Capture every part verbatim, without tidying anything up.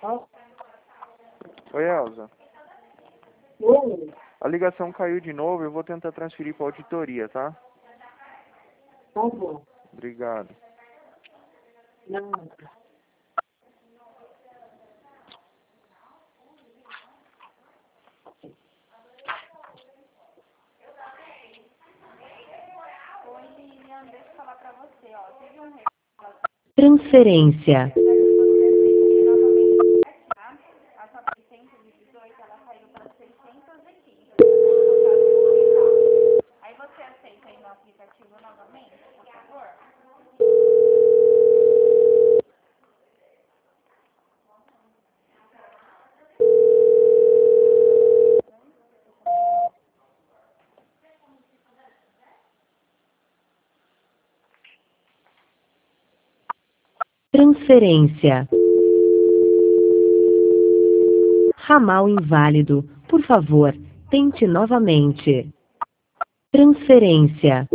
Oi, Elza. Oi. A ligação caiu de novo, eu vou tentar transferir para auditoria, tá? Tá bom. Obrigado. Não. Transferência. Transferência. Ramal inválido. Por favor, tente novamente. Transferência.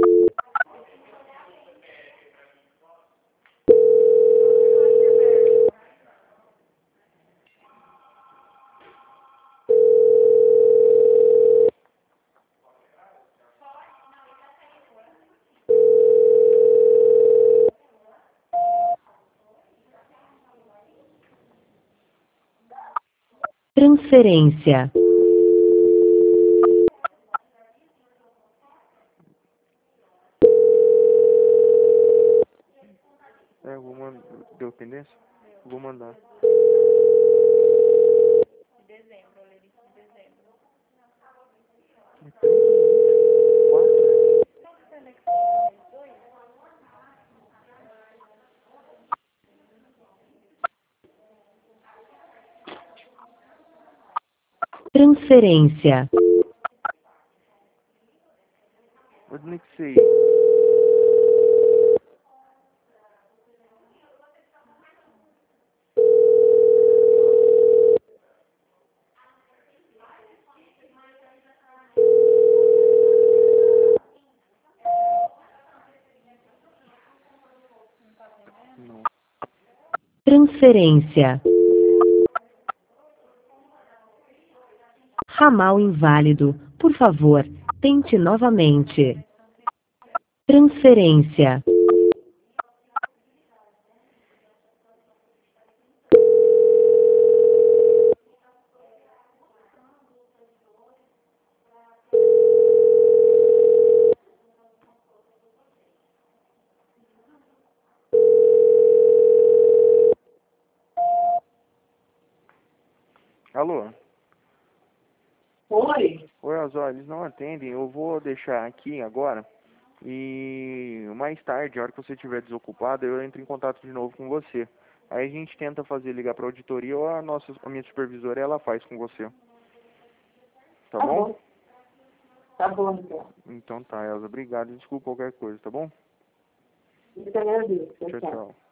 Transferência. É, eu vou mandar. Deu pendência? Vou mandar. Transferência. Onde nem que sei? Não. Transferência. Ramal inválido. Por favor, tente novamente. Transferência. Alô? Oi. Oi, Elza, eles não atendem. Eu vou deixar aqui agora. E mais tarde, a hora que você estiver desocupado, eu entro em contato de novo com você. Aí a gente tenta fazer ligar para auditoria ou a nossa, a minha supervisora, ela faz com você. Tá, Tá bom? bom. Tá bom, então. Então tá, Elza. Obrigado. Desculpa qualquer coisa, tá bom? Eu te agradeço. Tchau, Tchau. tchau.